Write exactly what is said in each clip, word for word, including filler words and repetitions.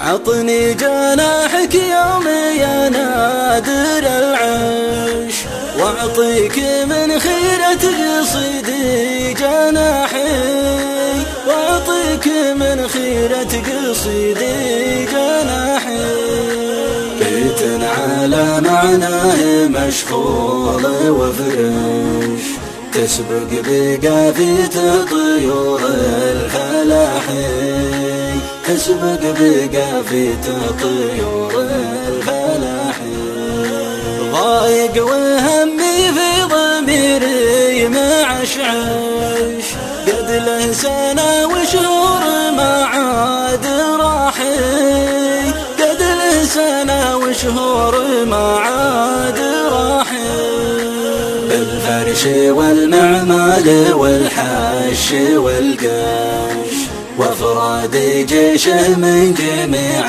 عطني جناحك يومي يا نادر العيش، واعطيك من خيرة قصيدي جناحي، واعطيك من خيرة قصيدي جناحي. بيت على معناه مشغول وفرش، تسبق بقافية طيور الفلاحي، تسبق بقافية طيور الفلاحي. ضايق وهمي في ضميري معشعش، قد له سنة وشهور ما عاد راحي، قد له سنة وشهور ما عاد راحي. بالفرش والمعمال والحش والقش، وافراد جيشه من جميع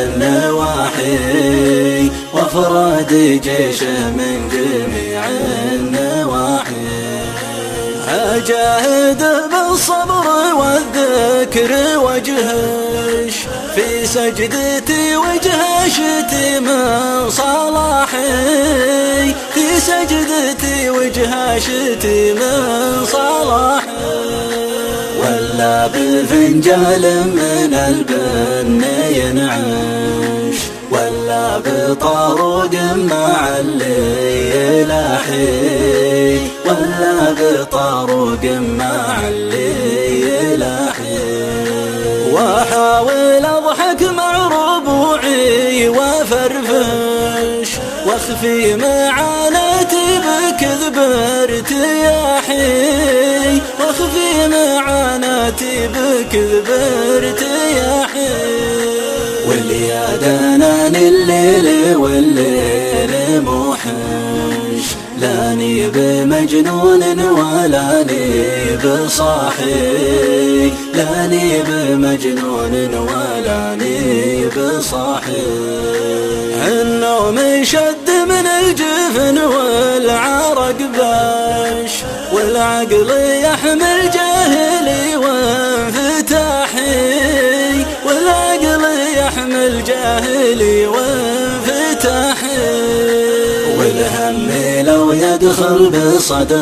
النواحي، وافراد جيشه من جميع النواحي. أجاهد بالصبر والذكر وجهش، في سجدتي وجهشتي من صلاحي، في سجدتي وجهشتي من صلاحي. ولا بفنجال من البن ينعش، ولا بطاروق مع اللي يلاحي، ولا بطاروق مع اللي يلاحي. واحاول اضحك مع ربوعي وافرفش، واخفي معاناتي بكذب ارتياحي، واخفي معاناتي بكذب ارتياحي. واليا دنان الليل والليل موحش، لاني بمجنون ولاني بصاحي، لاني بمجنون ولاني بصاحي. النوم شد من الجفن والعرق باش، والعقل يحمل جاهلي وانفتاحي، والعقل يحمل جاهلي وانفتاحي. والهم لو يدخل بصدر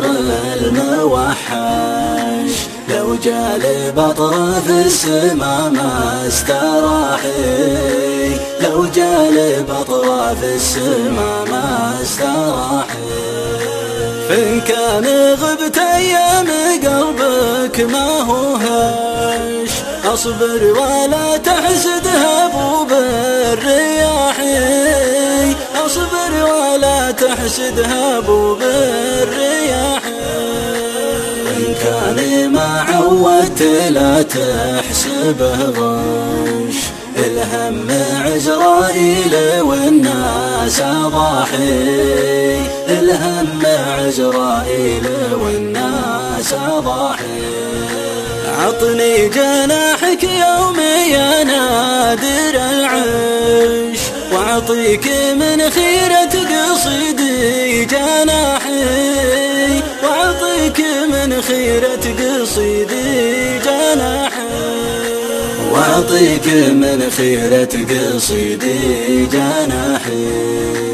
الموحش، لو جالب أطراف السما ما استراحي، لو جالب أطراف السما ما استراحي. فإن كان غبت أيام قلبك ما هو هش، أصبر ولا تحسد هبوب الرياحي، أصبر ولا تحسد هبوب الرياحي. إن كان ما عودت لا تحسبه غش، الهم عزرائيل والناس ضاحي، الهم عزرائيل والناس ضاحي. عطني جناحك يومي يا نادر العيش، واعطيك من خيرة قصيدي جناحي، واعطيك من خيرة قصيدي جناحي، واعطيك من خيرة قصيدي جناحي.